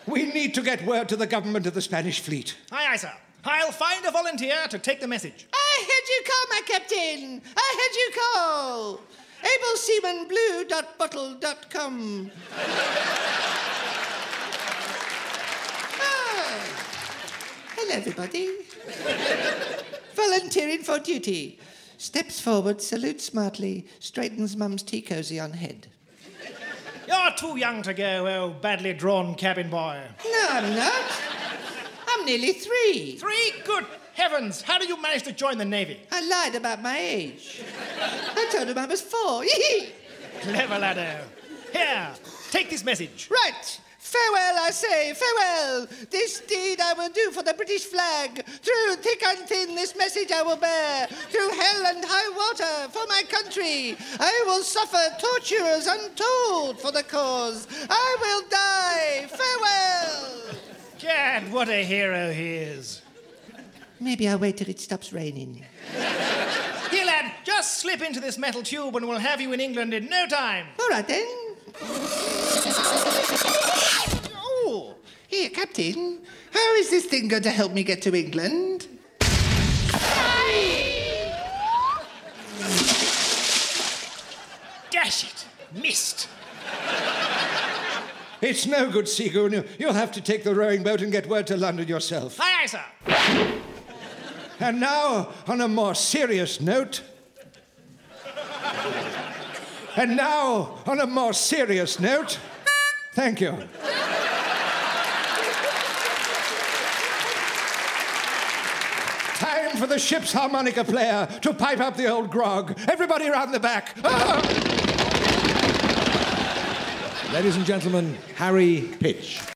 We need to get word to the government of the Spanish fleet. Aye, sir. I'll find a volunteer to take the message. I heard you call, my captain. I heard you call. ableseamanblue.bottle.com. Hello, everybody. Volunteering for duty. Steps forward, salutes smartly, straightens mum's tea cosy on head. You're too young to go, oh badly drawn cabin boy. No, I'm not. I'm nearly 3. 3? Good heavens! How did you manage to join the Navy? I lied about my age. I told him I was 4. Clever laddo. Here, take this message. Right. Farewell, I say, farewell. This deed I will do for the British flag. Through thick and thin, this message I will bear. Through hell and high water, for my country. I will suffer tortures untold for the cause. I will die. Farewell. Gad, what a hero he is. Maybe I'll wait till it stops raining. Here, lad, just slip into this metal tube and we'll have you in England in no time. All right, then. Oh, here, Captain. How is this thing going to help me get to England? Dash it! Missed. It's no good, Seagoon. You'll have to take the rowing boat and get word to London yourself. Aye, sir. And now, on a more serious note... And now, on a more serious note... Thank you. Time for the ship's harmonica player to pipe up the old grog. Everybody round the back. Ladies and gentlemen, Harry Pitch.